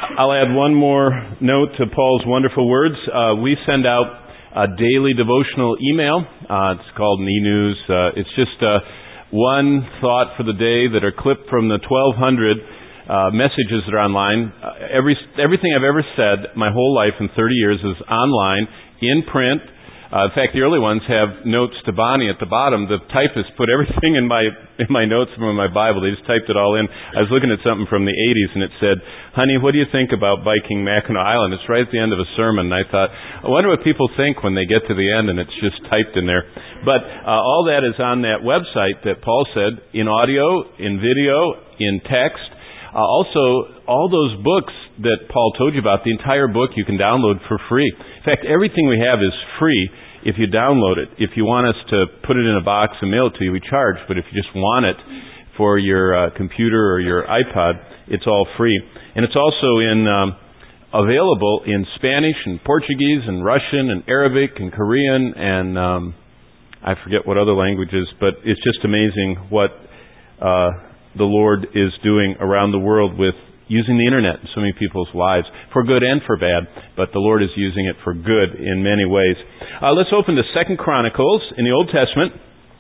I'll add one more note to Paul's wonderful words. We send out a daily devotional email. It's called e-news. It's just one thought for the day that are clipped from the 1,200 messages that are online. Everything I've ever said my whole life in 30 years is online, in print. In fact, the early ones have notes to Bonnie at the bottom. The typist put everything in my notes from my Bible. They just typed it all in. I was looking at something from the 80s, and it said, "Honey, what do you think about Viking Mackinac Island?" It's right at the end of a sermon. And I thought, I wonder what people think when they get to the end, and it's just typed in there. But all that is on that website that Paul said, in audio, in video, in text. Also, all those books that Paul told you about, the entire book you can download for free. In fact, everything we have is free if you download it. If you want us to put it in a box and mail it to you, we charge. But if you just want it for your computer or your iPod, it's all free. And it's also available in Spanish and Portuguese and Russian and Arabic and Korean and I forget what other languages, but it's just amazing what the Lord is doing around the world with using the internet in so many people's lives, for good and for bad, but the Lord is using it for good in many ways. Let's open to 2 Chronicles in the Old Testament.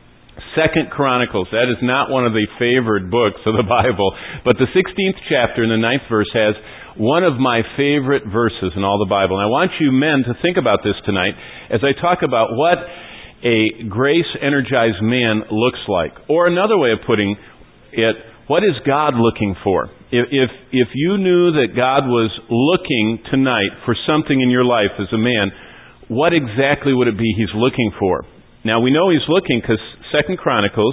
2 Chronicles, that is not one of the favored books of the Bible, but the 16th chapter and the 9th verse has one of my favorite verses in all the Bible. And I want you men to think about this tonight as I talk about what a grace-energized man looks like. Or another way of putting it, what is God looking for? If you knew that God was looking tonight for something in your life as a man, what exactly would it be He's looking for? Now we know He's looking because 2 Chronicles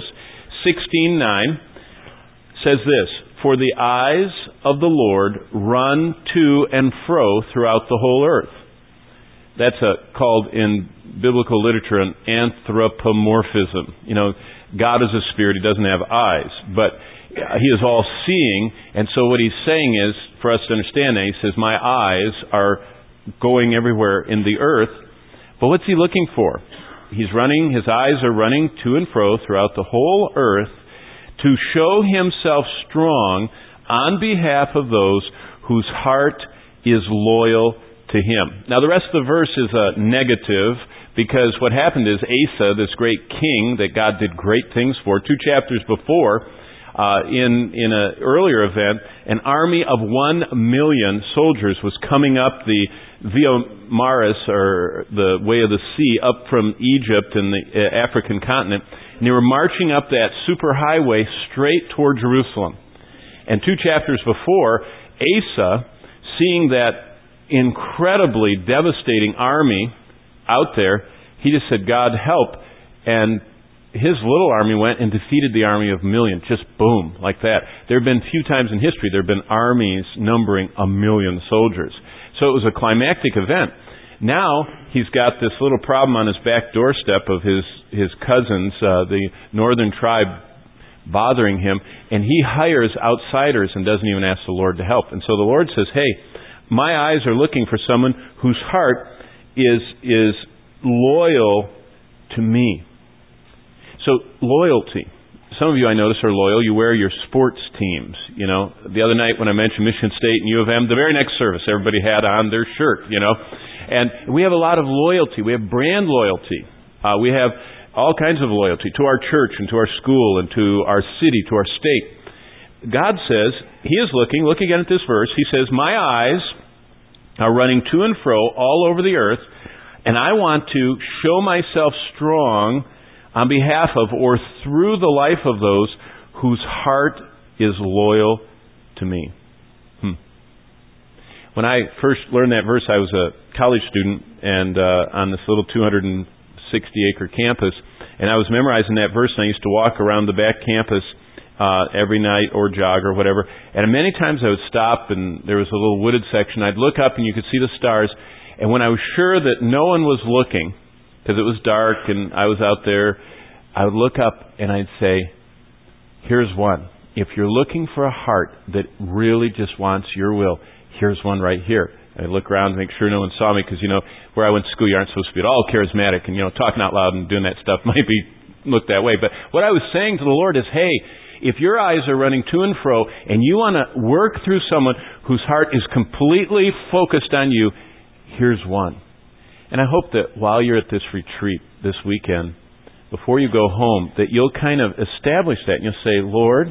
16:9 says this, "For the eyes of the Lord run to and fro throughout the whole earth." That's called in biblical literature an anthropomorphism. You know, God is a spirit, He doesn't have eyes, but He is all-seeing, and so what He's saying is, for us to understand that, He says, my eyes are going everywhere in the earth, but what's He looking for? His eyes are running to and fro throughout the whole earth to show Himself strong on behalf of those whose heart is loyal to Him. Now the rest of the verse is a negative, because what happened is Asa, this great king that God did great things for, 2 chapters before, in an earlier event, an army of 1 million soldiers was coming up the Via Maris, or the way of the sea, up from Egypt and the African continent, and they were marching up that superhighway straight toward Jerusalem. And 2 chapters before, Asa, seeing that incredibly devastating army out there, he just said, "God help," and his little army went and defeated the army of 1 million. Just boom, like that. There have been few times in history there have been armies numbering 1 million soldiers. So it was a climactic event. Now he's got this little problem on his back doorstep of his cousins, the northern tribe, bothering him, and he hires outsiders and doesn't even ask the Lord to help. And so the Lord says, "Hey, my eyes are looking for someone whose heart is loyal to me." So loyalty. Some of you, I notice, are loyal. You wear your sports teams. You know, the other night when I mentioned Michigan State and U of M, the very next service, everybody had on their shirt, you know. And we have a lot of loyalty. We have brand loyalty. We have all kinds of loyalty to our church and to our school and to our city, to our state. God says, He is looking, look again at this verse, He says, "My eyes are running to and fro all over the earth, and I want to show myself strong on behalf of or through the life of those whose heart is loyal to me." When I first learned that verse, I was a college student and on this little 260-acre campus, and I was memorizing that verse, and I used to walk around the back campus every night or jog or whatever, and many times I would stop and there was a little wooded section. I'd look up and you could see the stars, and when I was sure that no one was looking, because it was dark and I was out there, I would look up and I'd say, "Here's one. If you're looking for a heart that really just wants your will, here's one right here." And I'd look around to make sure no one saw me, because, you know, where I went to school, you aren't supposed to be at all charismatic, and, you know, talking out loud and doing that stuff might be looked that way. But what I was saying to the Lord is, hey, If your eyes are running to and fro and you want to work through someone whose heart is completely focused on you, here's one. And I hope that while you're at this retreat this weekend, before you go home, that you'll kind of establish that and you'll say, Lord,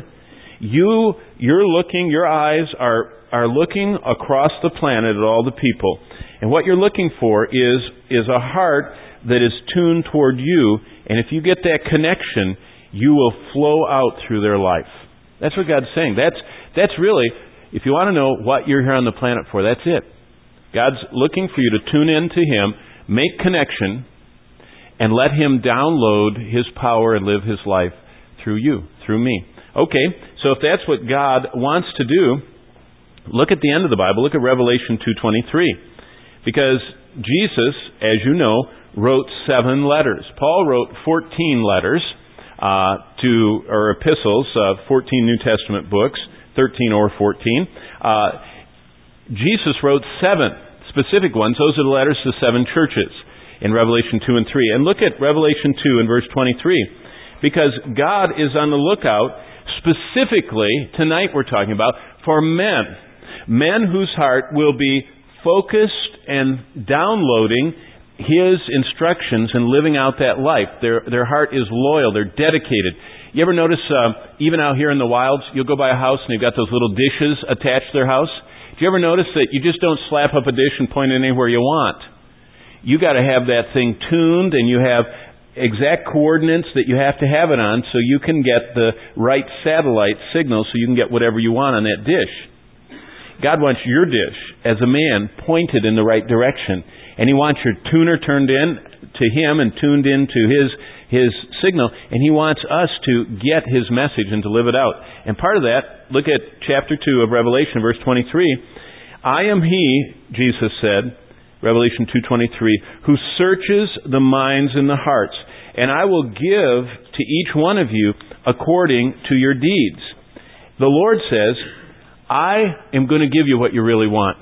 your eyes are looking across the planet at all the people. And what you're looking for is a heart that is tuned toward you. And if you get that connection, you will flow out through their life. That's what God's saying. That's really, if you want to know what you're here on the planet for, that's it. God's looking for you to tune in to Him, make connection, and let Him download His power and live His life through you, through me. Okay, so if that's what God wants to do, look at the end of the Bible. Look at Revelation 2:23. Because Jesus, as you know, wrote 7 letters. Paul wrote 14 letters or epistles, 14 New Testament books, 13 or 14. Jesus wrote 7 specific ones. Those are the letters to 7 churches in Revelation 2 and 3. And look at Revelation 2 and verse 23. Because God is on the lookout, specifically, tonight we're talking about, for men whose heart will be focused and downloading His instructions and living out that life. Their heart is loyal. They're dedicated. You ever notice, even out here in the wilds, you'll go by a house and they've got those little dishes attached to their house? Do you ever notice that you just don't slap up a dish and point it anywhere you want? You got to have that thing tuned, and you have exact coordinates that you have to have it on so you can get the right satellite signal so you can get whatever you want on that dish. God wants your dish as a man pointed in the right direction. And He wants your tuner turned in to Him and tuned into His signal. And He wants us to get His message and to live it out. And part of that, look at chapter 2 of Revelation, verse 23. I am He, Jesus said, Revelation 2:23, who searches the minds and the hearts. And I will give to each one of you according to your deeds. The Lord says, I am going to give you what you really want.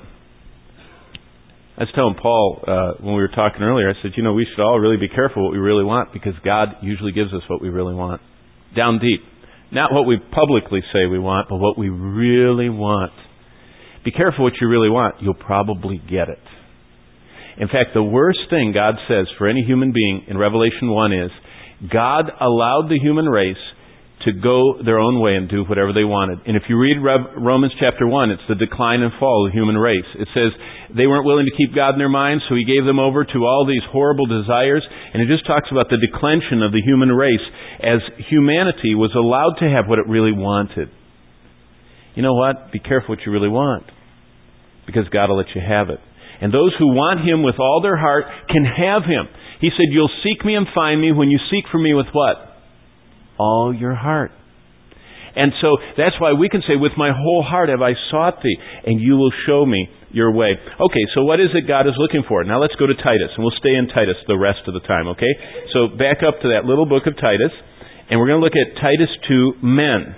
I was telling Paul when we were talking earlier, I said, we should all really be careful what we really want, because God usually gives us what we really want. Down deep. Not what we publicly say we want, but what we really want. Be careful what you really want. You'll probably get it. In fact, the worst thing God says for any human being in Revelation 1 is, God allowed the human race to go their own way and do whatever they wanted. And if you read Romans chapter 1, it's the decline and fall of the human race. It says they weren't willing to keep God in their minds, so He gave them over to all these horrible desires. And it just talks about the declension of the human race as humanity was allowed to have what it really wanted. You know what? Be careful what you really want, because God will let you have it. And those who want Him with all their heart can have Him. He said, you'll seek me and find me when you seek for me with what? All your heart. And so that's why we can say, with my whole heart have I sought Thee, and you will show me your way. Okay, so what is it God is looking for? Now let's go to Titus, and we'll stay in Titus the rest of the time, okay? So back up to that little book of Titus, and we're going to look at Titus 2 men.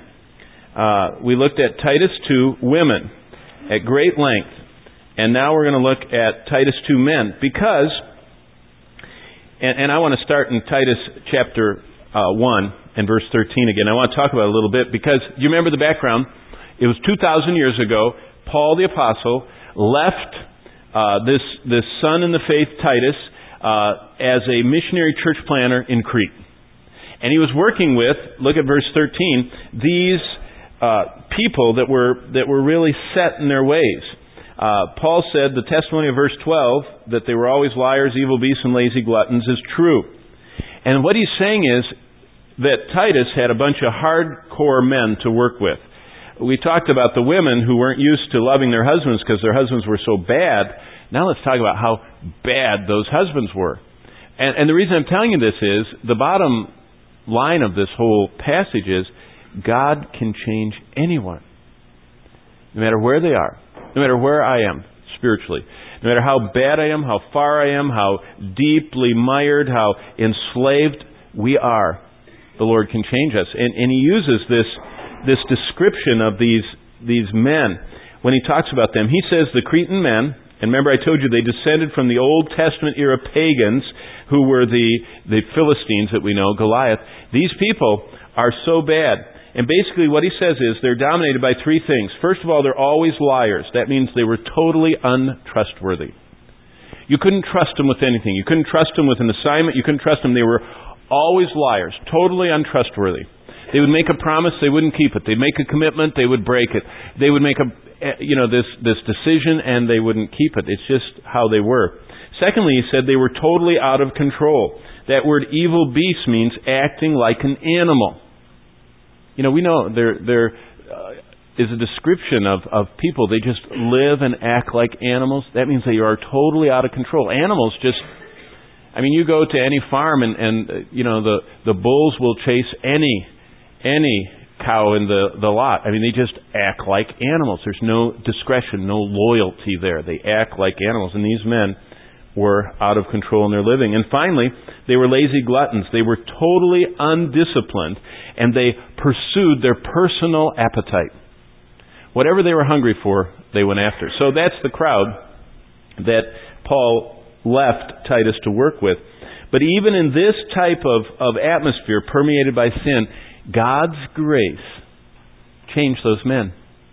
We looked at Titus 2 women at great length. And now we're going to look at Titus 2 men, because, and I want to start in Titus chapter 1 and verse 13 again. I want to talk about it a little bit, because do you remember the background? It was 2,000 years ago, Paul the Apostle left this son in the faith, Titus, as a missionary church planter in Crete. And he was working with, look at verse 13, these people that were really set in their ways. Paul said the testimony of verse 12, that they were always liars, evil beasts, and lazy gluttons, is true. And what he's saying is that Titus had a bunch of hardcore men to work with. We talked about the women who weren't used to loving their husbands because their husbands were so bad. Now let's talk about how bad those husbands were. And the reason I'm telling you this is, the bottom line of this whole passage is, God can change anyone, no matter where they are. No matter where I am spiritually, no matter how bad I am, how far I am, how deeply mired, how enslaved we are, the Lord can change us. And He uses this description of these men when He talks about them. He says the Cretan men, and remember I told you they descended from the Old Testament era pagans who were the Philistines that we know, Goliath. These people are so bad. And basically what he says is they're dominated by three things. First of all, they're always liars. That means they were totally untrustworthy. You couldn't trust them with anything. You couldn't trust them with an assignment. You couldn't trust them. They were always liars, totally untrustworthy. They would make a promise, they wouldn't keep it. They'd make a commitment, they would break it. They would make this decision, and they wouldn't keep it. It's just how they were. Secondly, he said they were totally out of control. That word evil beast means acting like an animal. We know there is a description of people. They just live and act like animals. That means they are totally out of control. Animals just, you go to any farm and the bulls will chase any cow in the lot. They just act like animals. There's no discretion, no loyalty there. They act like animals. And these men were out of control in their living. And finally, they were lazy gluttons. They were totally undisciplined, and they pursued their personal appetite. Whatever they were hungry for, they went after. So that's the crowd that Paul left Titus to work with. But even in this type of atmosphere permeated by sin, God's grace changed those men.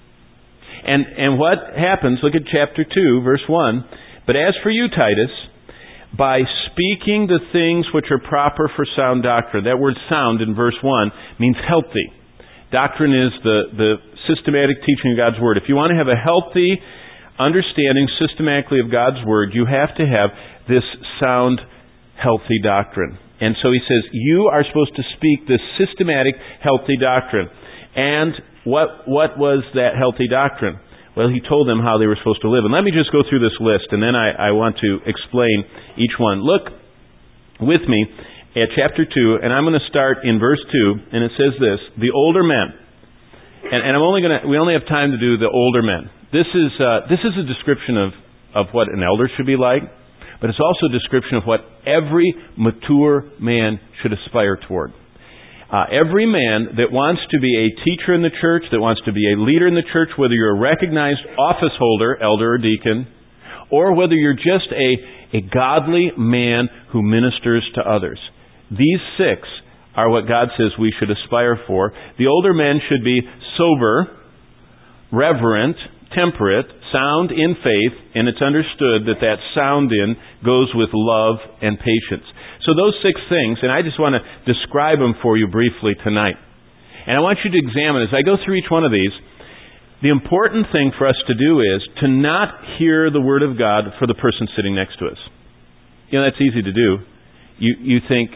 And what happens, look at chapter 2, verse 1. But as for you, Titus, by speaking the things which are proper for sound doctrine. That word sound in verse 1 means healthy. Doctrine is the systematic teaching of God's Word. If you want to have a healthy understanding systematically of God's Word, you have to have this sound, healthy doctrine. And so he says, you are supposed to speak this systematic, healthy doctrine. And what was that healthy doctrine? Well, he told them how they were supposed to live. And let me just go through this list, and then I want to explain each one. Look with me at chapter 2, and I'm going to start in verse 2, and it says this, the older men. And we only have time to do the older men. This is a description of what an elder should be like, but it's also a description of what every mature man should aspire toward. Every man that wants to be a teacher in the church, that wants to be a leader in the church, whether you're a recognized office holder, elder or deacon, or whether you're just a godly man who ministers to others. These 6 are what God says we should aspire for. The older men should be sober, reverent, temperate, sound in faith, and it's understood that sound in goes with love and patience. So those 6 things, and I just want to describe them for you briefly tonight. And I want you to examine, as I go through each one of these, the important thing for us to do is to not hear the Word of God for the person sitting next to us. That's easy to do. You think,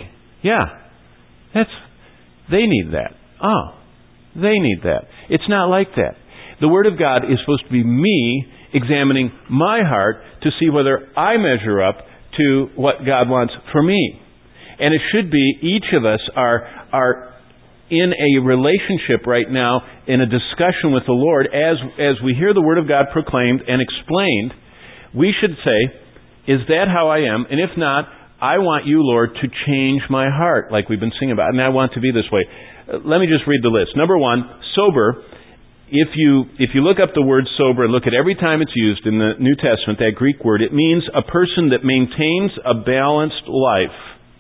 they need that. Oh, they need that. It's not like that. The Word of God is supposed to be me examining my heart to see whether I measure up to what God wants for me. And it should be each of us are in a relationship right now, in a discussion with the Lord, as we hear the Word of God proclaimed and explained, we should say, is that how I am? And if not, I want you, Lord, to change my heart, like we've been singing about, and I want to be this way. Let me just read the list. Number 1, sober. If you look up the word sober and look at every time it's used in the New Testament, that Greek word, it means a person that maintains a balanced life.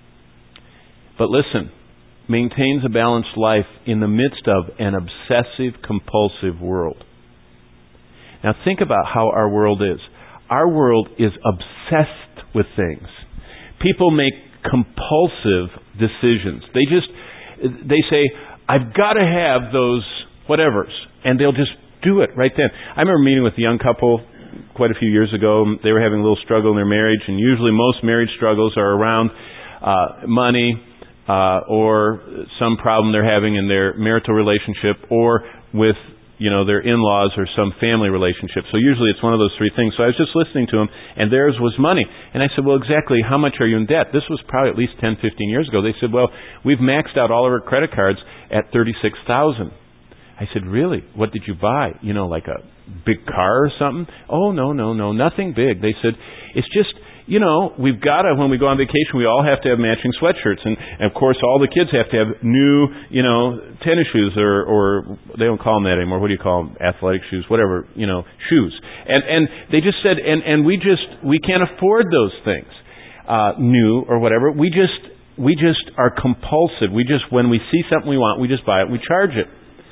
But listen, maintains a balanced life in the midst of an obsessive, compulsive world. Now think about how our world is. Our world is obsessed with things. People make compulsive decisions. They say, I've got to have those whatevers. And they'll just do it right then. I remember meeting with a young couple quite a few years ago. They were having a little struggle in their marriage, and usually most marriage struggles are around money or some problem they're having in their marital relationship or with their in-laws or some family relationship. So usually it's one of those 3 things. So I was just listening to them, and theirs was money. And I said, well, exactly how much are you in debt? This was probably at least 10, 15 years ago. They said, well, we've maxed out all of our credit cards at $36,000. I said, really? What did you buy? Like a big car or something? Oh, no, nothing big. They said, it's just, we've got to, when we go on vacation, we all have to have matching sweatshirts. And of course, all the kids have to have new, tennis shoes or they don't call them that anymore. What do you call them? Athletic shoes, whatever, shoes. And they just said, and we can't afford those things, new or whatever. We just are compulsive. When we see something we want, we just buy it, we charge it.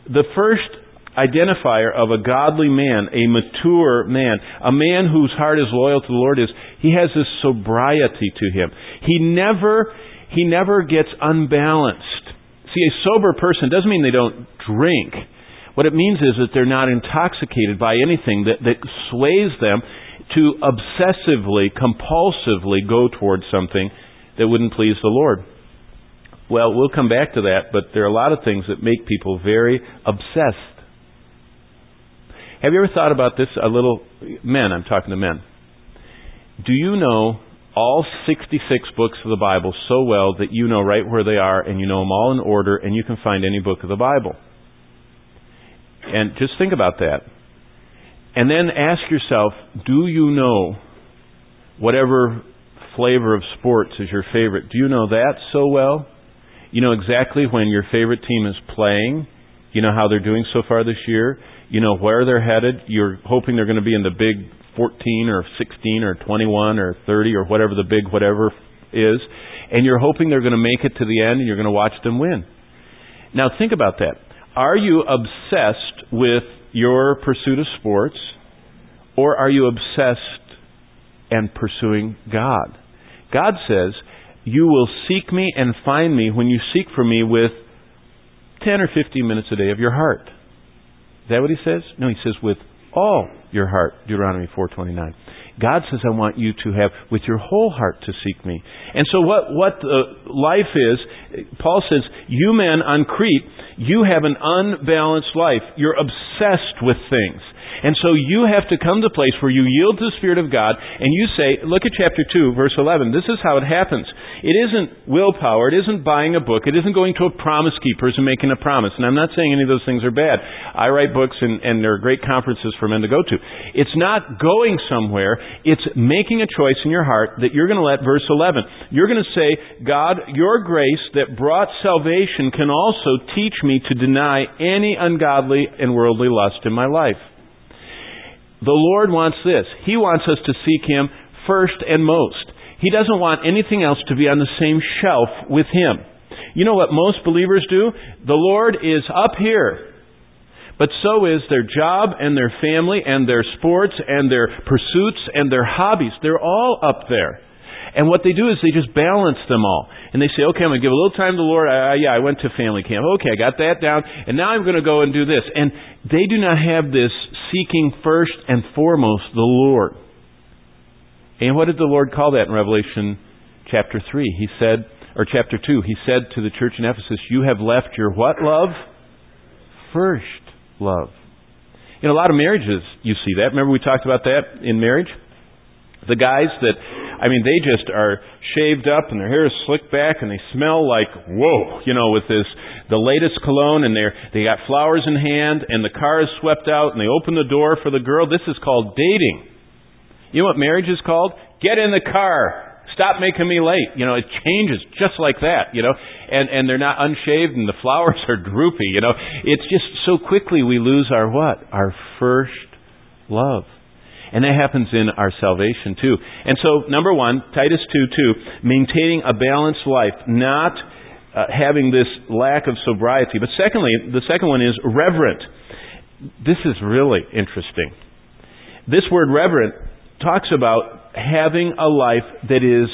The first identifier of a godly man, a mature man, a man whose heart is loyal to the Lord, is he has this sobriety to him. He never gets unbalanced. See, a sober person doesn't mean they don't drink. What it means is that they're not intoxicated by anything that sways them to obsessively, compulsively go towards something that wouldn't please the Lord. Well, we'll come back to that, but there are a lot of things that make people very obsessed. Have you ever thought about this a little? Men, I'm talking to men. Do you know all 66 books of the Bible so well that you know right where they are and you know them all in order and you can find any book of the Bible? And just think about that. And then ask yourself, do you know whatever flavor of sports is your favorite? Do you know that so well? You know exactly when your favorite team is playing. You know how they're doing so far this year. You know where they're headed. You're hoping they're going to be in the big 14 or 16 or 21 or 30 or whatever the big whatever is. And you're hoping they're going to make it to the end and you're going to watch them win. Now think about that. Are you obsessed with your pursuit of sports, or are you obsessed and pursuing God? God says, you will seek me and find me when you seek for me with 10 or 15 minutes a day of your heart. Is that what he says? No, he says with all your heart, Deuteronomy 4:29. God says, I want you to have with your whole heart to seek me. And so what life is, Paul says, you men on Crete, you have an unbalanced life. You're obsessed with things. And so you have to come to a place where you yield to the Spirit of God and you say, look at chapter 2, verse 11. This is how it happens. It isn't willpower. It isn't buying a book. It isn't going to a promise keeper and making a promise. And I'm not saying any of those things are bad. I write books and there are great conferences for men to go to. It's not going somewhere. It's making a choice in your heart that you're going to let verse 11. You're going to say, God, your grace that brought salvation can also teach me to deny any ungodly and worldly lust in my life. The Lord wants this. He wants us to seek Him first and most. He doesn't want anything else to be on the same shelf with Him. You know what most believers do? The Lord is up here. But so is their job and their family and their sports and their pursuits and their hobbies. They're all up there. And what they do is they just balance them all. And they say, okay, I'm going to give a little time to the Lord. I went to family camp. Okay, I got that down. And now I'm going to go and do this. And they do not have this seeking first and foremost the Lord. And what did the Lord call that in Revelation chapter 3? He said, or chapter 2, He said to the church in Ephesus, you have left your what love? First love. In a lot of marriages, you see that. Remember we talked about that in marriage? The guys that, they just are shaved up and their hair is slicked back and they smell like, whoa, with the latest cologne, and they got flowers in hand and the car is swept out and they open the door for the girl. This is called dating. You know what marriage is called? Get in the car. Stop making me late. It changes just like that, and they're not unshaved and the flowers are droopy, It's just so quickly we lose our what? Our first love. And that happens in our salvation too. And so, number one, Titus 2:2, maintaining a balanced life, not having this lack of sobriety. But secondly, the second one is reverent. This is really interesting. This word reverent talks about having a life that is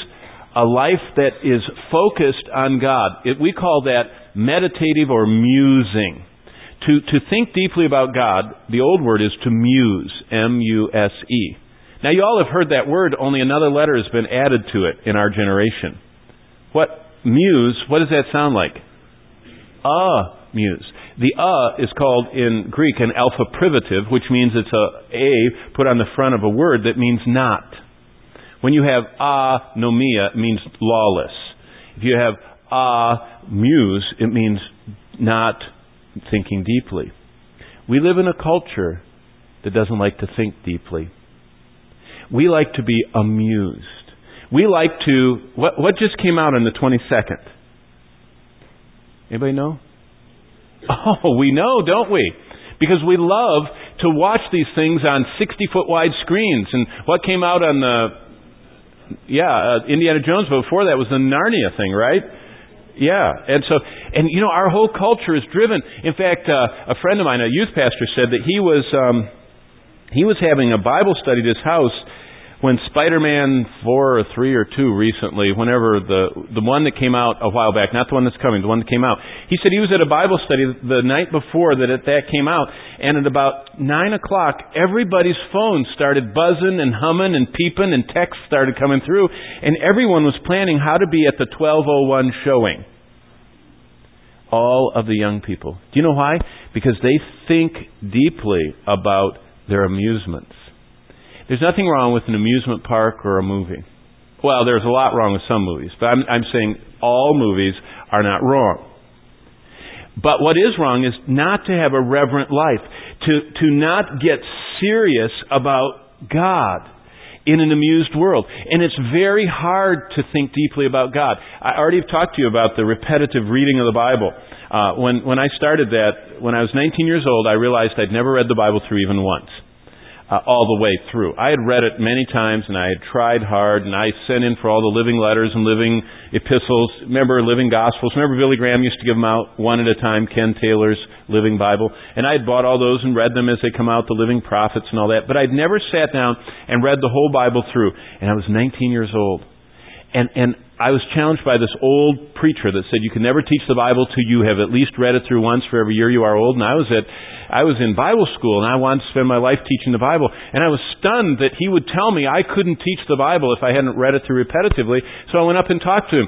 focused on God. We call that meditative or musing. To think deeply about God, the old word is to muse, M-U-S-E. Now you all have heard that word, only another letter has been added to it in our generation. What does that sound like? Muse. The is called in Greek an alpha privative, which means it's a put on the front of a word that means not. When you have nomia, it means lawless. If you have muse, it means not thinking deeply. We live in a culture that doesn't like to think deeply. We like to be amused. We like to... What just came out on the 22nd? Anybody know? Oh, we know, don't we? Because we love to watch these things on 60-foot wide screens. And what came out on the... Indiana Jones, but before that was the Narnia thing, right? Yeah. And so, our whole culture is driven. In fact, a friend of mine, a youth pastor, said that he was having a Bible study at his house when Spider-Man 4 or 3 or 2 recently, whenever the one that came out a while back, not the one that's coming, the one that came out. He said he was at a Bible study the night before that came out, and at about 9 o'clock, everybody's phone started buzzing and humming and peeping, and texts started coming through, and everyone was planning how to be at the 12:01 showing. All of the young people. Do you know why? Because they think deeply about their amusements. There's nothing wrong with an amusement park or a movie. Well, there's a lot wrong with some movies, but I'm saying all movies are not wrong. But what is wrong is not to have a reverent life, to not get serious about God in an amused world. And it's very hard to think deeply about God. I already have talked to you about the repetitive reading of the Bible. When I started that, when I was 19 years old, I realized I'd never read the Bible through even once. All the way through. I had read it many times, and I had tried hard, and I sent in for all the living letters and living epistles. Remember Living Gospels? Remember Billy Graham used to give them out one at a time, Ken Taylor's Living Bible? And I had bought all those and read them as they come out, the Living Prophets and all that. But I'd never sat down and read the whole Bible through. And I was 19 years old. And I was challenged by this old preacher that said you can never teach the Bible till you have at least read it through once for every year you are old. And I was in Bible school, and I wanted to spend my life teaching the Bible. And I was stunned that he would tell me I couldn't teach the Bible if I hadn't read it through repetitively. So I went up and talked to him.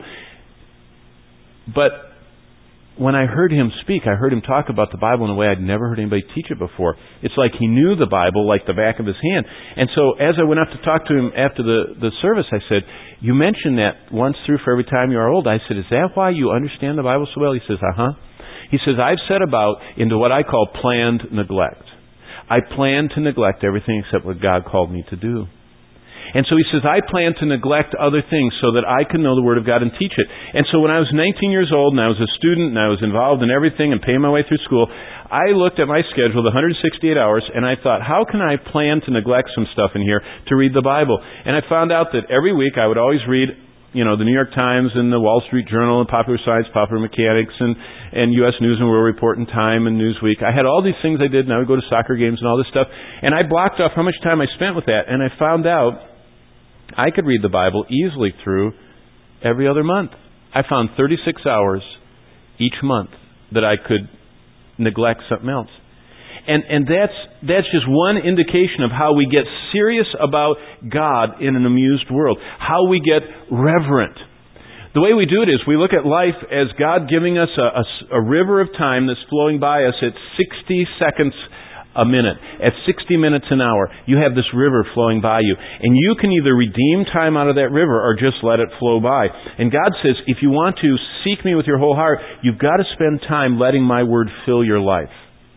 But when I heard him speak, I heard him talk about the Bible in a way I'd never heard anybody teach it before. It's like he knew the Bible like the back of his hand. And so as I went up to talk to him after the service, I said, "You mentioned that once through for every time you are old." I said, "Is that why you understand the Bible so well?" He says, "Uh-huh." He says, "I've set about into what I call planned neglect. I plan to neglect everything except what God called me to do." And so he says, "I plan to neglect other things so that I can know the Word of God and teach it." And so when I was 19 years old and I was a student and I was involved in everything and paying my way through school, I looked at my schedule, the 168 hours, and I thought, how can I plan to neglect some stuff in here to read the Bible? And I found out that every week I would always read the New York Times and the Wall Street Journal and Popular Science, Popular Mechanics and U.S. News and World Report and Time and Newsweek. I had all these things I did, and I would go to soccer games and all this stuff. And I blocked off how much time I spent with that, and I found out I could read the Bible easily through every other month. I found 36 hours each month that I could neglect something else. And that's just one indication of how we get serious about God in an amused world. How we get reverent. The way we do it is we look at life as God giving us a river of time that's flowing by us at 60 seconds a minute. At 60 minutes an hour, you have this river flowing by you. And you can either redeem time out of that river or just let it flow by. And God says, if you want to seek me with your whole heart, you've got to spend time letting my word fill your life.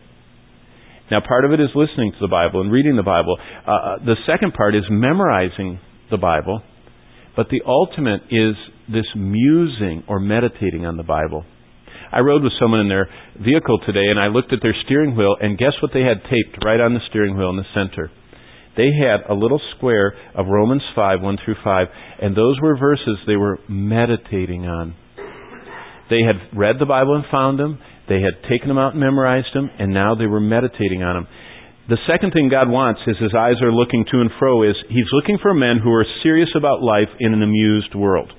Now, part of it is listening to the Bible and reading the Bible. The second part is memorizing the Bible. But the ultimate is this musing or meditating on the Bible. I rode with someone in their vehicle today, and I looked at their steering wheel, and guess what they had taped right on the steering wheel in the center? They had a little square of Romans 5, 1 through 5, and those were verses they were meditating on. They had read the Bible and found them. They had taken them out and memorized them, and now they were meditating on them. The second thing God wants is His eyes are looking to and fro is He's looking for men who are serious about life in an amused world.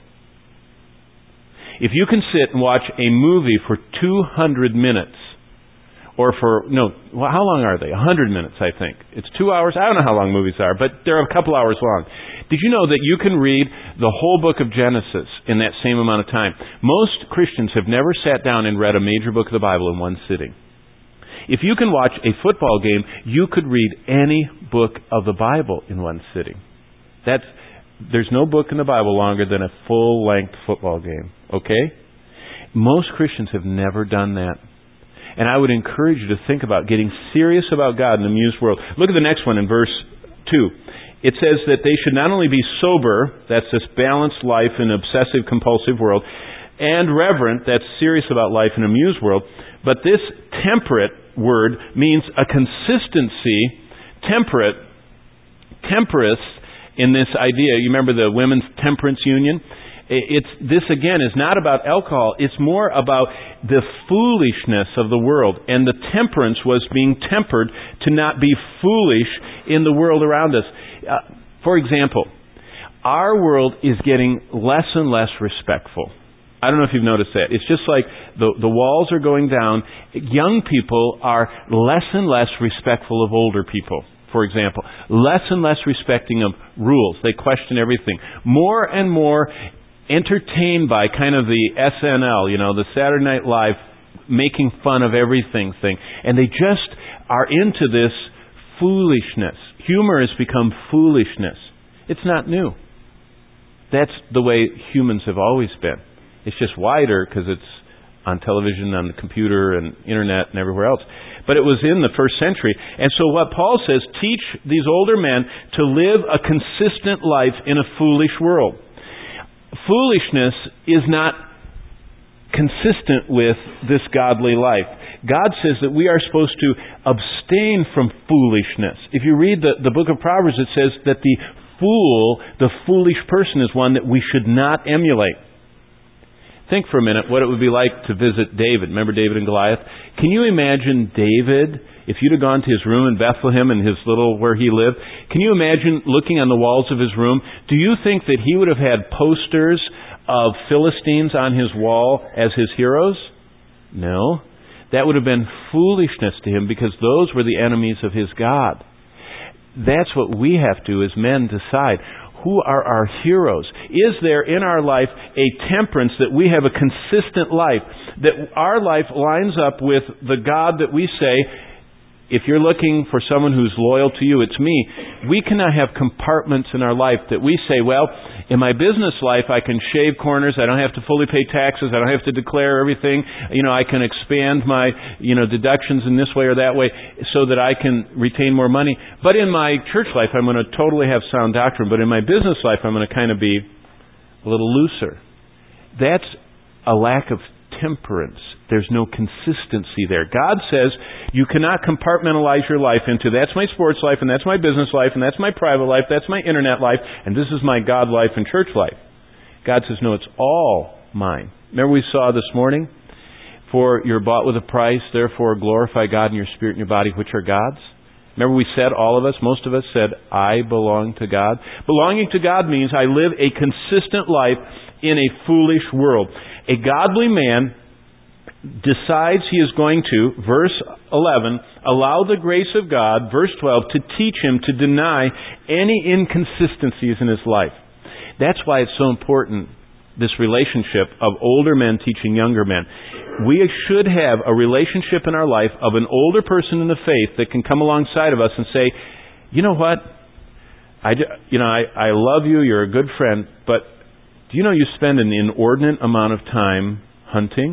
If you can sit and watch a movie for 200 minutes, or how long are they? 100 minutes, I think. It's 2 hours. I don't know how long movies are, but they're a couple hours long. Did you know that you can read the whole book of Genesis in that same amount of time? Most Christians have never sat down and read a major book of the Bible in one sitting. If you can watch a football game, you could read any book of the Bible in one sitting. There's no book in the Bible longer than a full-length football game. Okay? Most Christians have never done that. And I would encourage you to think about getting serious about God in the amused world. Look at the next one in verse 2. It says that they should not only be sober, that's this balanced life in an obsessive-compulsive world, and reverent, that's serious about life in an amused world, but this temperate word means a consistency, temperance, in this idea. You remember the Women's Temperance Union? This again is not about alcohol. It's more about the foolishness of the world. And the temperance was being tempered to not be foolish in the world around us. For example, our world is getting less and less respectful. I don't know if you've noticed that. It's just like the walls are going down. Young people are less and less respectful of older people, for example. Less and less respecting of rules. They question everything. More and more entertained by kind of the SNL, the Saturday Night Live making fun of everything thing. And they just are into this foolishness. Humor has become foolishness. It's not new. That's the way humans have always been. It's just wider because it's on television, on the computer, and internet, and everywhere else. But it was in the first century. And so what Paul says, teach these older men to live a consistent life in a foolish world. Foolishness is not consistent with this godly life. God says that we are supposed to abstain from foolishness. If you read the book of Proverbs, it says that the foolish person is one that we should not emulate. Think for a minute what it would be like to visit David. Remember David and Goliath? Can you imagine David, if you'd have gone to his room in Bethlehem and his where he lived, can you imagine looking on the walls of his room? Do you think that he would have had posters of Philistines on his wall as his heroes? No. That would have been foolishness to him because those were the enemies of his God. That's what we have to, as men, decide. Who are our heroes? Is there in our life a temperance that we have a consistent life? That our life lines up with the God that we say, if you're looking for someone who's loyal to you, it's me. We cannot have compartments in our life that we say, well, in my business life I can shave corners, I don't have to fully pay taxes, I don't have to declare everything, I can expand my, deductions in this way or that way so that I can retain more money. But in my church life I'm going to totally have sound doctrine, but in my business life I'm going to kind of be a little looser. That's a lack of temperance. There's no consistency there. God says you cannot compartmentalize your life into that's my sports life, and that's my business life, and that's my private life, that's my internet life, and this is my God life and church life. God says, no, it's all mine. Remember we saw this morning, for you're bought with a price, therefore glorify God in your spirit and your body, which are God's. Remember we said, most of us said, I belong to God. Belonging to God means I live a consistent life in a foolish world. A godly man decides he is going to, verse 11, allow the grace of God, verse 12, to teach him to deny any inconsistencies in his life. That's why it's so important, this relationship of older men teaching younger men. We should have a relationship in our life of an older person in the faith that can come alongside of us and say, you know what, I love you, you're a good friend, but do you know you spend an inordinate amount of time hunting?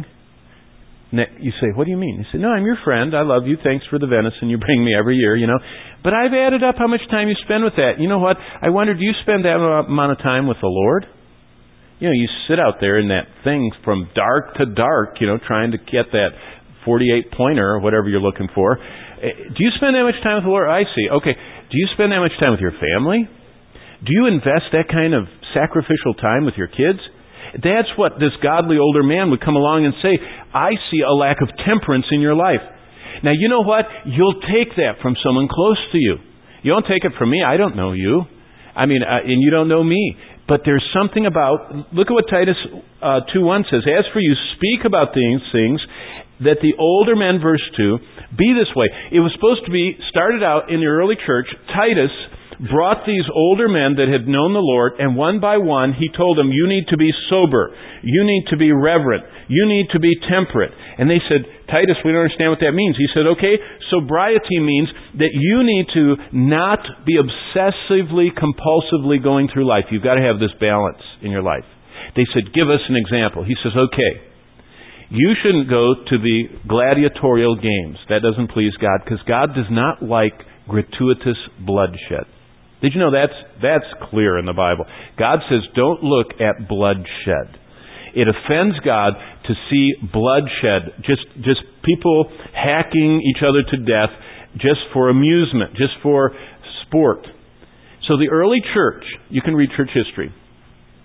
You say, what do you mean? You say, no, I'm your friend. I love you. Thanks for the venison you bring me every year, But I've added up how much time you spend with that. You know what? I wonder, do you spend that amount of time with the Lord? You sit out there in that thing from dark to dark, trying to get that 48 pointer or whatever you're looking for. Do you spend that much time with the Lord? I see. Okay. Do you spend that much time with your family? Do you invest that kind of sacrificial time with your kids? That's what this godly older man would come along and say, I see a lack of temperance in your life. Now, you know what? You'll take that from someone close to you. You don't take it from me. I don't know you. And you don't know me. But there's something about, look at what Titus 2:1 says. As for you, speak about these things, that the older men, verse 2, be this way. It was supposed to be started out in the early church. Titus brought these older men that had known the Lord, and one by one he told them, you need to be sober, you need to be reverent, you need to be temperate. And they said, Titus, we don't understand what that means. He said, okay, sobriety means that you need to not be obsessively, compulsively going through life. You've got to have this balance in your life. They said, give us an example. He says, okay, you shouldn't go to the gladiatorial games. That doesn't please God, because God does not like gratuitous bloodshed. Did you know that's clear in the Bible? God says, don't look at bloodshed. It offends God to see bloodshed, just people hacking each other to death just for amusement, just for sport. So the early church, you can read church history,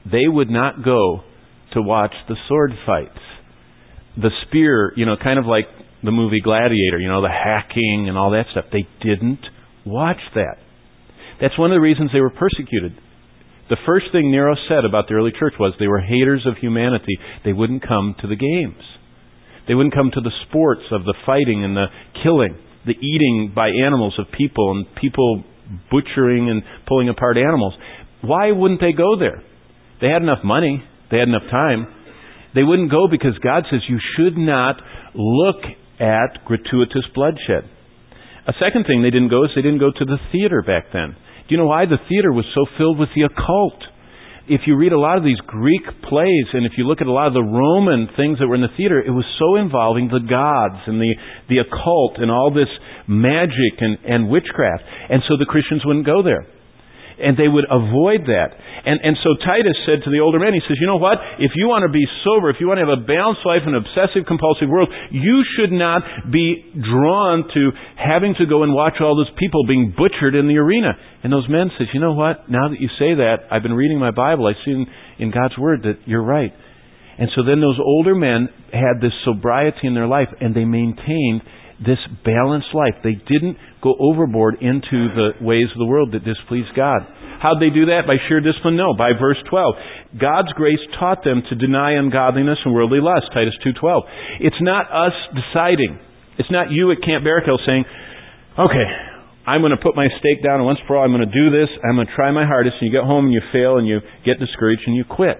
they would not go to watch the sword fights. The spear, kind of like the movie Gladiator, the hacking and all that stuff. They didn't watch that. That's one of the reasons they were persecuted. The first thing Nero said about the early church was they were haters of humanity. They wouldn't come to the games. They wouldn't come to the sports of the fighting and the killing, the eating by animals of people and people butchering and pulling apart animals. Why wouldn't they go there? They had enough money. They had enough time. They wouldn't go because God says you should not look at gratuitous bloodshed. A second thing they didn't go is they didn't go to the theater back then. Do you know why? The theater was so filled with the occult. If you read a lot of these Greek plays, and if you look at a lot of the Roman things that were in the theater, it was so involving the gods and the occult and all this magic and witchcraft. And so the Christians wouldn't go there. And they would avoid that. And so Titus said to the older men, he says, you know what? If you want to be sober, if you want to have a balanced life in an obsessive-compulsive world, you should not be drawn to having to go and watch all those people being butchered in the arena. And those men said, you know what? Now that you say that, I've been reading my Bible. I see in God's Word that you're right. And so then those older men had this sobriety in their life, and they maintained this balanced life. They didn't go overboard into the ways of the world that displeased God. How'd they do that? By sheer discipline? No. By verse 12. God's grace taught them to deny ungodliness and worldly lust. Titus 2:12. It's not us deciding. It's not you at Camp Barrackhill saying, okay, I'm going to put my stake down and once for all I'm going to do this. I'm going to try my hardest. And you get home and you fail and you get discouraged and you quit.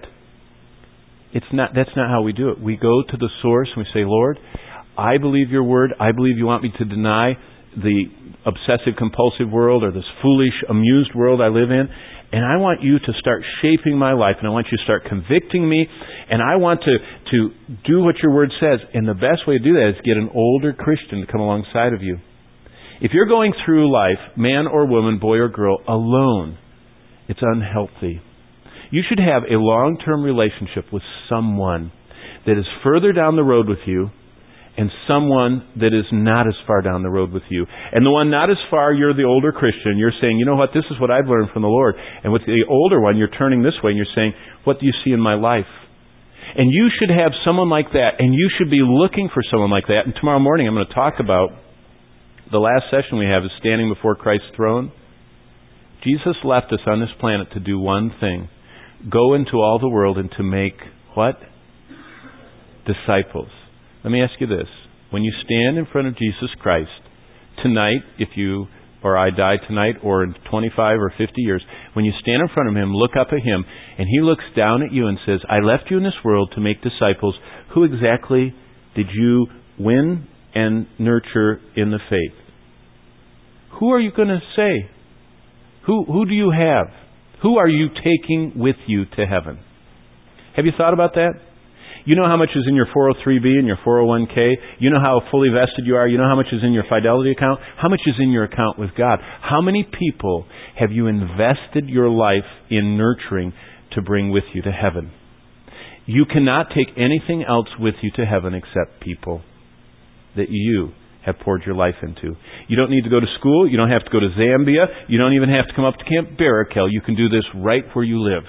That's not how we do it. We go to the source and we say, Lord, I believe your word. I believe you want me to deny the obsessive-compulsive world or this foolish, amused world I live in. And I want you to start shaping my life. And I want you to start convicting me. And I want to do what your word says. And the best way to do that is get an older Christian to come alongside of you. If you're going through life, man or woman, boy or girl, alone, it's unhealthy. You should have a long-term relationship with someone that is further down the road with you and someone that is not as far down the road with you. And the one not as far, you're the older Christian. You're saying, you know what, this is what I've learned from the Lord. And with the older one, you're turning this way and you're saying, what do you see in my life? And you should have someone like that. And you should be looking for someone like that. And tomorrow morning I'm going to talk about the last session we have is standing before Christ's throne. Jesus left us on this planet to do one thing. Go into all the world and to make what? Disciples. Let me ask you this. When you stand in front of Jesus Christ, tonight, if you or I die tonight or in 25 or 50 years, when you stand in front of Him, look up at Him, and He looks down at you and says, I left you in this world to make disciples. Who exactly did you win and nurture in the faith? Who are you going to say? Who do you have? Who are you taking with you to heaven? Have you thought about that? You know how much is in your 403B and your 401k? You know how fully vested you are? You know how much is in your Fidelity account? How much is in your account with God? How many people have you invested your life in nurturing to bring with you to heaven? You cannot take anything else with you to heaven except people that you have poured your life into. You don't need to go to school. You don't have to go to Zambia. You don't even have to come up to Camp Barrackhill. You can do this right where you live.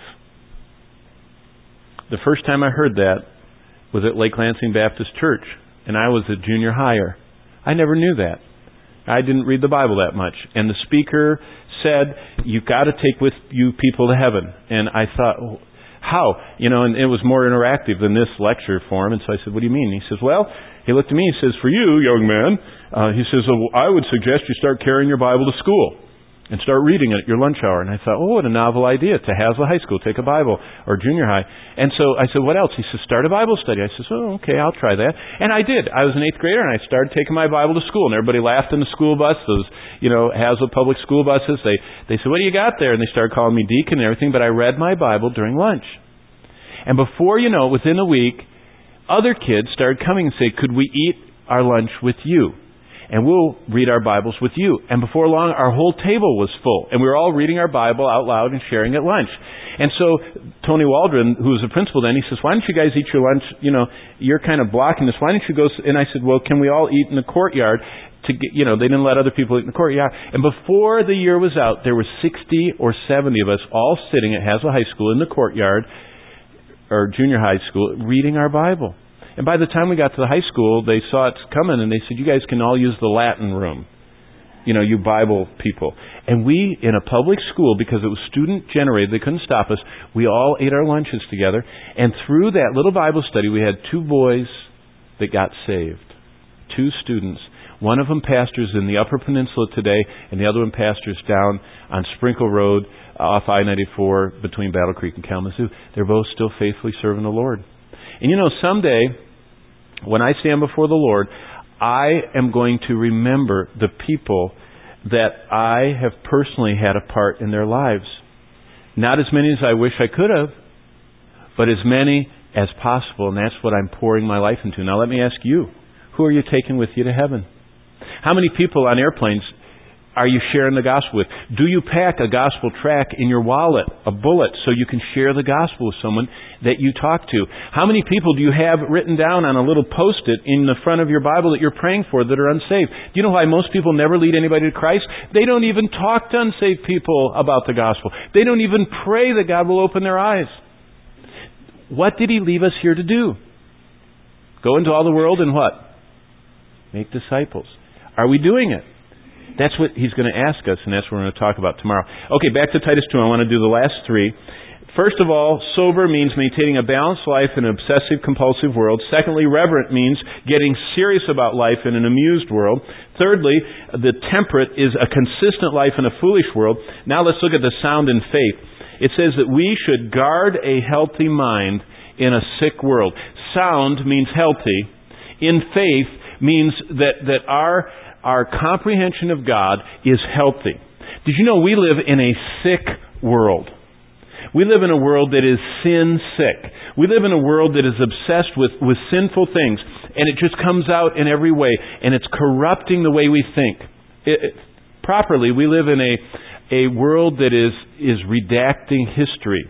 The first time I heard that was at Lake Lansing Baptist Church, and I was a junior higher. I never knew that. I didn't read the Bible that much. And the speaker said, you've got to take with you people to heaven. And I thought, how? And it was more interactive than this lecture form. And so I said, what do you mean? He says, well, he looked at me, he says, for you, young man, he says, I would suggest you start carrying your Bible to school and start reading it at your lunch hour. And I thought, what a novel idea, to Hasla High School, take a Bible, or junior high. And so I said, what else? He says, start a Bible study. I said, okay, I'll try that. And I did. I was an 8th grader, and I started taking my Bible to school. And everybody laughed in the school bus, those, Hasla public school buses. They said, what do you got there? And they started calling me deacon and everything, but I read my Bible during lunch. And before you know it, within a week, other kids started coming and saying, could we eat our lunch with you? And we'll read our Bibles with you. And before long, our whole table was full. And we were all reading our Bible out loud and sharing at lunch. And so Tony Waldron, who was the principal then, he says, why don't you guys eat your lunch? You're kind of blocking this. Why don't you go? And I said, well, can we all eat in the courtyard? They didn't let other people eat in the courtyard. And before the year was out, there were 60 or 70 of us all sitting at Hasla High School in the courtyard or junior high school reading our Bible. And by the time we got to the high school, they saw it coming and they said, you guys can all use the Latin room. You Bible people. And we, in a public school, because it was student-generated, they couldn't stop us, we all ate our lunches together. And through that little Bible study, we had 2 boys that got saved. 2 students. One of them pastors in the Upper Peninsula today, and the other one pastors down on Sprinkle Road off I-94 between Battle Creek and Kalamazoo. They're both still faithfully serving the Lord. And someday, when I stand before the Lord, I am going to remember the people that I have personally had a part in their lives. Not as many as I wish I could have, but as many as possible, and that's what I'm pouring my life into. Now let me ask you, who are you taking with you to heaven? How many people on airplanes are you sharing the gospel with? Do you pack a gospel tract in your wallet, a bullet, so you can share the gospel with someone that you talk to? How many people do you have written down on a little Post-it in the front of your Bible that you're praying for that are unsaved? Do you know why most people never lead anybody to Christ? They don't even talk to unsaved people about the gospel. They don't even pray that God will open their eyes. What did He leave us here to do? Go into all the world and what? Make disciples. Are we doing it? That's what He's going to ask us, and that's what we're going to talk about tomorrow. Okay, back to Titus 2. I want to do the last 3. First of all, sober means maintaining a balanced life in an obsessive-compulsive world. Secondly, reverent means getting serious about life in an amused world. Thirdly, the temperate is a consistent life in a foolish world. Now let's look at the sound in faith. It says that we should guard a healthy mind in a sick world. Sound means healthy. In faith means that our comprehension of God is healthy. Did you know we live in a sick world? We live in a world that is sin sick. We live in a world that is obsessed with sinful things, and it just comes out in every way, and it's corrupting the way we think. Properly, we live in a world that is redacting history.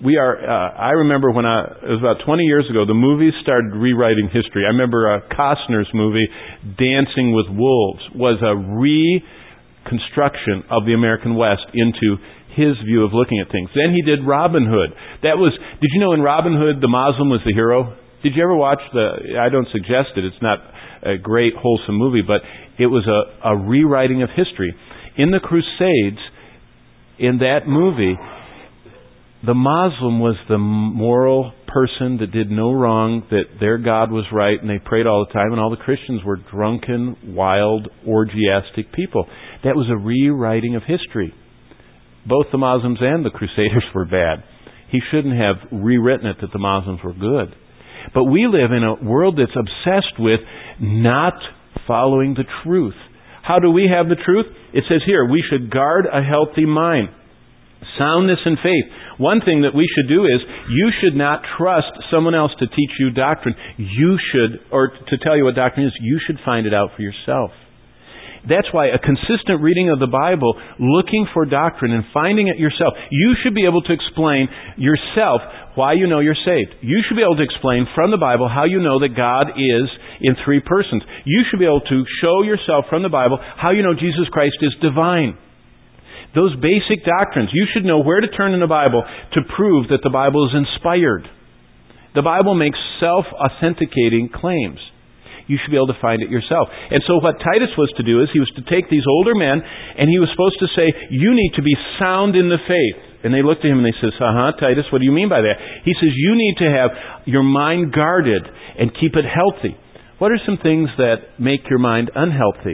I remember when it was about 20 years ago, the movies started rewriting history. I remember Costner's movie, Dancing with Wolves, was a reconstruction of the American West into his view of looking at things. Then he did Robin Hood. Did you know in Robin Hood, the Muslim was the hero? Did you ever watch I don't suggest it, it's not a great, wholesome movie, but it was a rewriting of history. In the Crusades, in that movie, the Muslim was the moral person that did no wrong, that their God was right, and they prayed all the time, and all the Christians were drunken, wild, orgiastic people. That was a rewriting of history. Both the Muslims and the Crusaders were bad. He shouldn't have rewritten it that the Muslims were good. But we live in a world that's obsessed with not following the truth. How do we have the truth? It says here, we should guard a healthy mind. Soundness in faith. One thing that we should do is, you should not trust someone else to teach you doctrine. Or to tell you what doctrine is, you should find it out for yourself. That's why a consistent reading of the Bible, looking for doctrine and finding it yourself. You should be able to explain yourself why you know you're saved. You should be able to explain from the Bible how you know that God is in 3 persons. You should be able to show yourself from the Bible how you know Jesus Christ is divine. Those basic doctrines, you should know where to turn in the Bible to prove that the Bible is inspired. The Bible makes self-authenticating claims. You should be able to find it yourself. And so what Titus was to do is he was to take these older men and he was supposed to say, you need to be sound in the faith. And they looked at him and they said, Titus, what do you mean by that? He says, you need to have your mind guarded and keep it healthy. What are some things that make your mind unhealthy?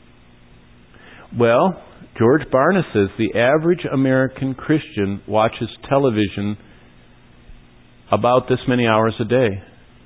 Well, George Barna says the average American Christian watches television about this many hours a day.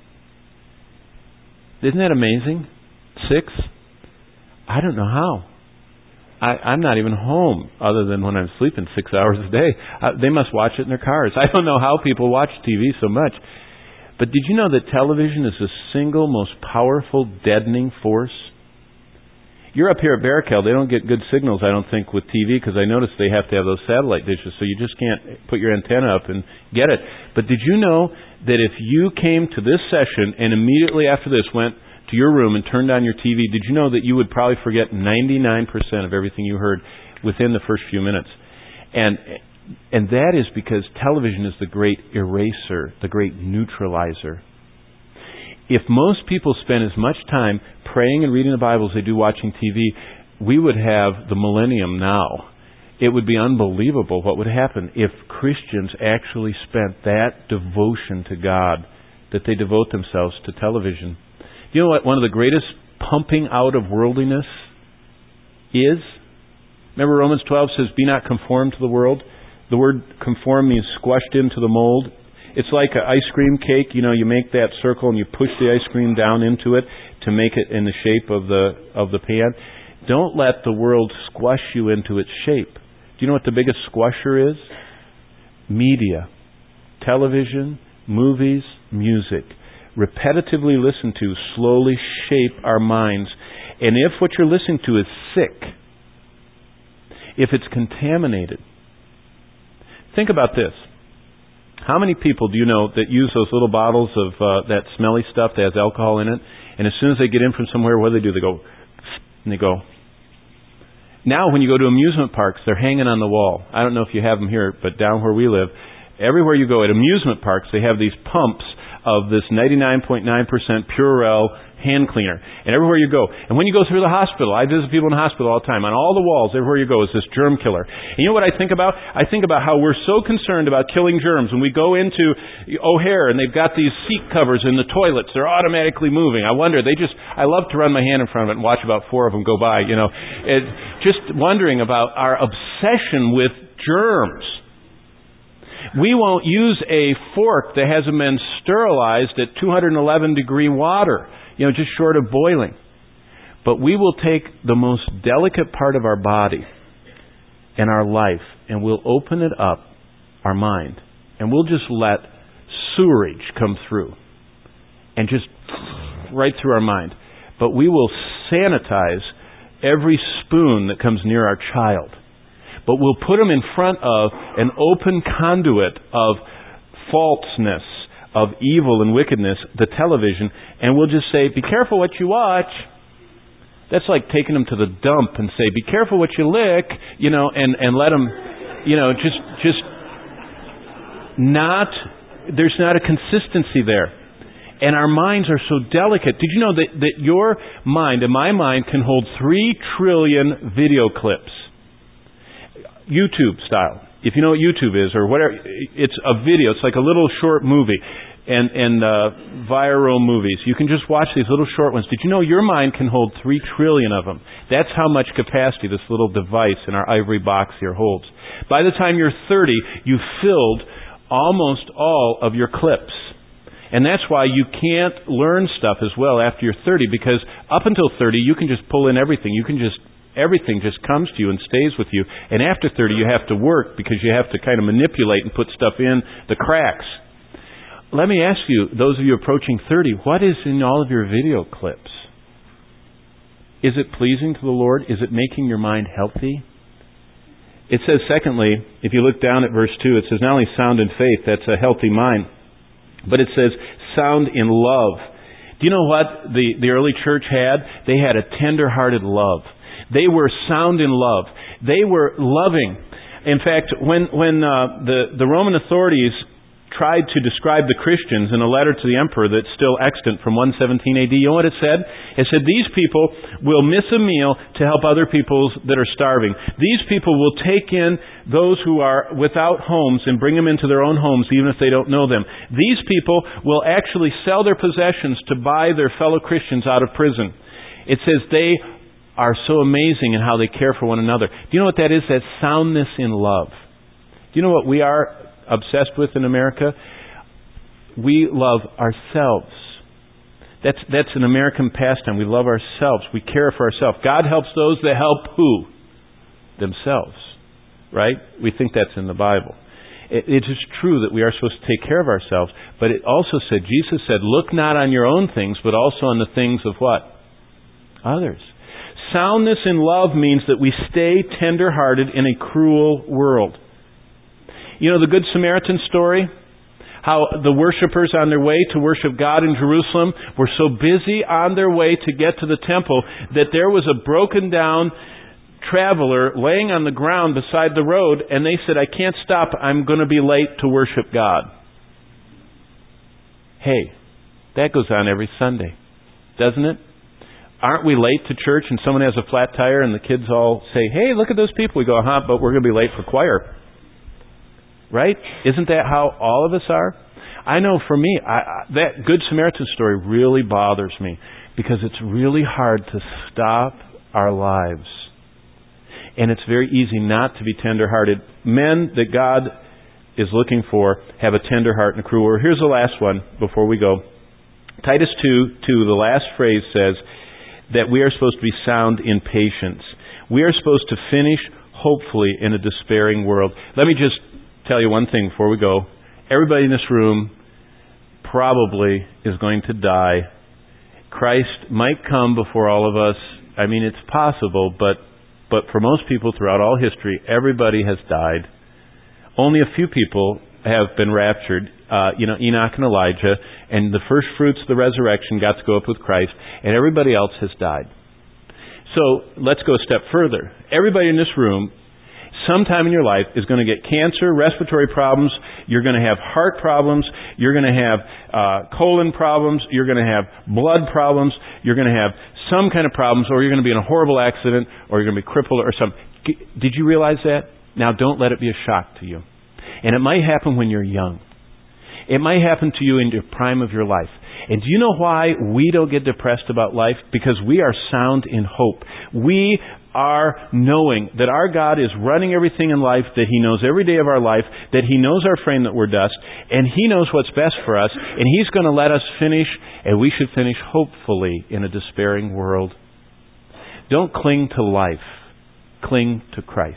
Isn't that amazing? 6? I don't know how. I'm not even home other than when I'm sleeping 6 hours a day. They must watch it in their cars. I don't know how people watch TV so much. But did you know that television is the single most powerful deadening force? You're up here at Barakel. They don't get good signals, I don't think, with TV, because I noticed they have to have those satellite dishes, so you just can't put your antenna up and get it. But did you know that if you came to this session and immediately after this went to your room and turned on your TV, did you know that you would probably forget 99% of everything you heard within the first few minutes? And And that is because television is the great eraser, the great neutralizer. If most people spend as much time praying and reading the Bible as they do watching TV, we would have the millennium now. It would be unbelievable what would happen if Christians actually spent that devotion to God, that they devote themselves to television. Do you know what one of the greatest pumping out of worldliness is? Remember Romans 12 says, be not conformed to the world. The word conform means squashed into the mold. It's like an ice cream cake. You make that circle and you push the ice cream down into it to make it in the shape of the pan. Don't let the world squash you into its shape. Do you know what the biggest squasher is? Media. Television, movies, music. Repetitively listened to slowly shape our minds. And if what you're listening to is sick, if it's contaminated, think about this. How many people do you know that use those little bottles of that smelly stuff that has alcohol in it? And as soon as they get in from somewhere, what do? They go, and they go. Now when you go to amusement parks, they're hanging on the wall. I don't know if you have them here, but down where we live, everywhere you go at amusement parks, they have these pumps of this 99.9% Purell hand cleaner. And everywhere you go. And when you go through the hospital, I visit people in the hospital all the time. On all the walls, everywhere you go, is this germ killer. And you know what I think about? I think about how we're so concerned about killing germs. When we go into O'Hare and they've got these seat covers in the toilets, they're automatically moving. I wonder, I love to run my hand in front of it and watch about 4 of them go by, just wondering about our obsession with germs. We won't use a fork that hasn't been sterilized at 211 degree water, just short of boiling. But we will take the most delicate part of our body and our life, and we'll open it up, our mind, and we'll just let sewerage come through, and just right through our mind. But we will sanitize every spoon that comes near our child. But we'll put them in front of an open conduit of falseness, of evil and wickedness, the television, and we'll just say, be careful what you watch. That's like taking them to the dump and say, be careful what you lick, and let them, just not, there's not a consistency there. And our minds are so delicate. Did you know that your mind and my mind can hold 3 trillion video clips? YouTube style. If you know what YouTube is or whatever, it's a video. It's like a little short movie and viral movies. You can just watch these little short ones. Did you know your mind can hold 3 trillion of them? That's how much capacity this little device in our ivory box here holds. By the time you're 30, you've filled almost all of your clips. And that's why you can't learn stuff as well after you're 30, because up until 30, you can just pull in everything. Everything just comes to you and stays with you. And after 30, you have to work because you have to kind of manipulate and put stuff in the cracks. Let me ask you, those of you approaching 30, what is in all of your video clips? Is it pleasing to the Lord? Is it making your mind healthy? It says, secondly, if you look down at verse 2, it says not only sound in faith, that's a healthy mind, but it says sound in love. Do you know what the early church had? They had a tender-hearted love. They were sound in love. They were loving. In fact, when the Roman authorities tried to describe the Christians in a letter to the emperor that's still extant from 117 AD, you know what it said? It said, these people will miss a meal to help other people that are starving. These people will take in those who are without homes and bring them into their own homes even if they don't know them. These people will actually sell their possessions to buy their fellow Christians out of prison. It says they are so amazing in how they care for one another. Do you know what that is? That's soundness in love. Do you know what we are obsessed with in America? We love ourselves. That's an American pastime. We love ourselves. We care for ourselves. God helps those that help who? Themselves. Right? We think that's in the Bible. It is true that we are supposed to take care of ourselves, but it also said, Jesus said, look not on your own things, but also on the things of what? Others. Soundness in love means that we stay tender-hearted in a cruel world. You know the Good Samaritan story? How the worshipers on their way to worship God in Jerusalem were so busy on their way to get to the temple that there was a broken down traveler laying on the ground beside the road, and they said, I can't stop, I'm going to be late to worship God. Hey, that goes on every Sunday, doesn't it? Aren't we late to church and someone has a flat tire and the kids all say, hey, look at those people. We go, but we're going to be late for choir. Right? Isn't that how all of us are? I know for me, that Good Samaritan story really bothers me because it's really hard to stop our lives. And it's very easy not to be tender-hearted. Men that God is looking for have a tender heart and a cruel. Here's the last one before we go. Titus 2:2, the last phrase says that we are supposed to be sound in patience. We are supposed to finish, hopefully, in a despairing world. Let me just tell you one thing before we go. Everybody in this room probably is going to die. Christ might come before all of us. I mean, it's possible, but for most people throughout all history, everybody has died. Only a few people have been raptured. Enoch and Elijah, and the first fruits of the resurrection got to go up with Christ, and everybody else has died. So let's go a step further. Everybody in this room, sometime in your life, is going to get cancer, respiratory problems, you're going to have heart problems, you're going to have colon problems, you're going to have blood problems, you're going to have some kind of problems, or you're going to be in a horrible accident, or you're going to be crippled or something. Did you realize that? Now don't let it be a shock to you. And it might happen when you're young. It might happen to you in the prime of your life. And do you know why we don't get depressed about life? Because we are sound in hope. We are knowing that our God is running everything in life, that He knows every day of our life, that He knows our frame that we're dust, and He knows what's best for us, and He's going to let us finish, and we should finish hopefully in a despairing world. Don't cling to life. Cling to Christ.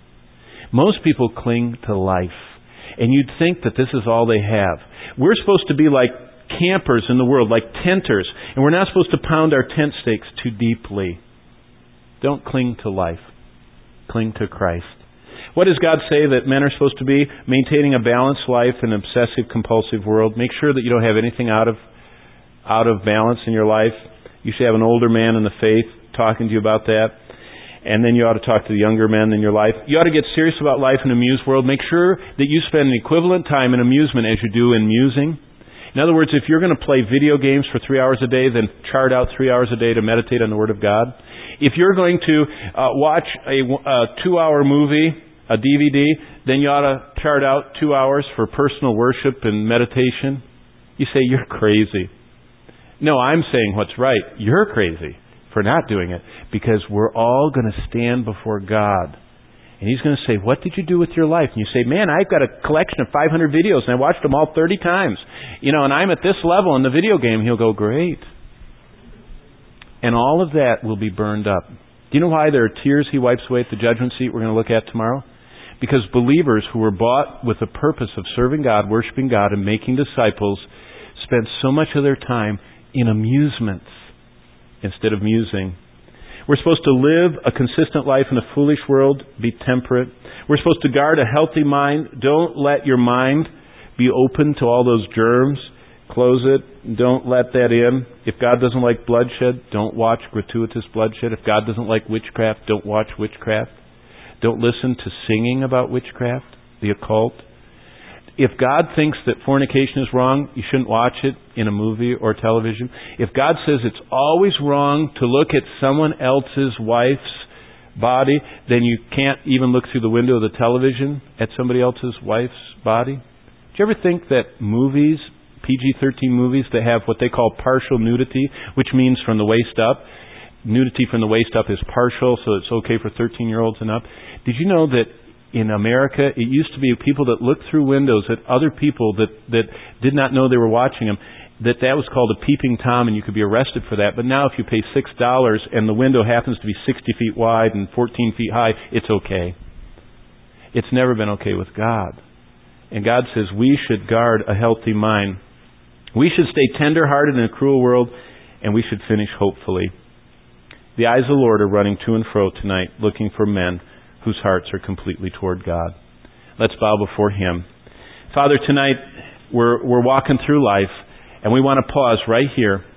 Most people cling to life. And you'd think that this is all they have. We're supposed to be like campers in the world, like tenters. And we're not supposed to pound our tent stakes too deeply. Don't cling to life. Cling to Christ. What does God say that men are supposed to be? Maintaining a balanced life in an obsessive, compulsive world. Make sure that you don't have anything out of balance in your life. You should have an older man in the faith talking to you about that. And then you ought to talk to the younger men in your life. You ought to get serious about life in a amused world. Make sure that you spend an equivalent time in amusement as you do in musing. In other words, if you're going to play video games for 3 hours a day, then chart out 3 hours a day to meditate on the Word of God. If you're going to watch a 2-hour movie, a DVD, then you ought to chart out 2 hours for personal worship and meditation. You say, you're crazy. No, I'm saying what's right. You're crazy for not doing it, because we're all going to stand before God. And He's going to say, what did you do with your life? And you say, man, I've got a collection of 500 videos and I watched them all 30 times. And I'm at this level in the video game. He'll go, great. And all of that will be burned up. Do you know why there are tears He wipes away at the judgment seat we're going to look at tomorrow? Because believers who were bought with the purpose of serving God, worshiping God, and making disciples spend so much of their time in amusements instead of musing. We're supposed to live a consistent life in a foolish world, be temperate. We're supposed to guard a healthy mind. Don't let your mind be open to all those germs. Close it. Don't let that in. If God doesn't like bloodshed, don't watch gratuitous bloodshed. If God doesn't like witchcraft, don't watch witchcraft. Don't listen to singing about witchcraft, the occult. If God thinks that fornication is wrong, you shouldn't watch it in a movie or television. If God says it's always wrong to look at someone else's wife's body, then you can't even look through the window of the television at somebody else's wife's body. Do you ever think that movies, PG-13 movies that have what they call partial nudity, which means from the waist up, nudity from the waist up is partial, so it's okay for 13-year-olds and up. Did you know that in America, it used to be people that looked through windows at other people that did not know they were watching them, that was called a peeping Tom, and you could be arrested for that. But now if you pay $6 and the window happens to be 60 feet wide and 14 feet high, it's okay. It's never been okay with God. And God says we should guard a healthy mind. We should stay tender-hearted in a cruel world, and we should finish hopefully. The eyes of the Lord are running to and fro tonight, looking for men whose hearts are completely toward God. Let's bow before Him. Father, tonight we're walking through life, and we want to pause right here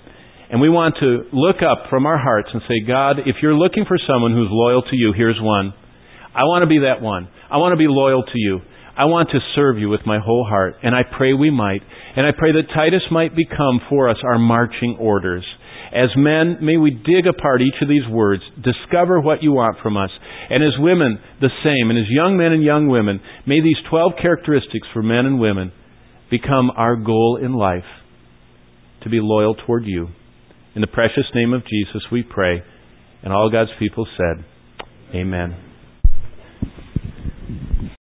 And we want to look up from our hearts and say, God, if you're looking for someone who's loyal to you, here's one. I want to be that one. I want to be loyal to you. I want to serve you with my whole heart. And I pray we might. And I pray that Titus might become for us our marching orders. As men, may we dig apart each of these words, discover what you want from us. And as women, the same. And as young men and young women, may these 12 characteristics for men and women become our goal in life, to be loyal toward you. In the precious name of Jesus we pray. And all God's people said, Amen.